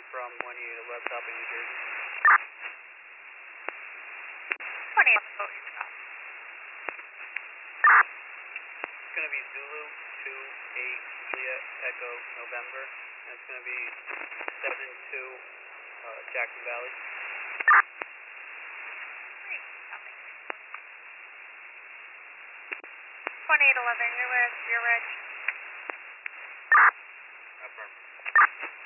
from 28 West Stop in New Jersey. 28 Echo Stop. It's going to be Zulu 28 Juliet Echo November, and it's going to be 72 Jackson Valley. Great, copy. 2811, you're reg. Affirm.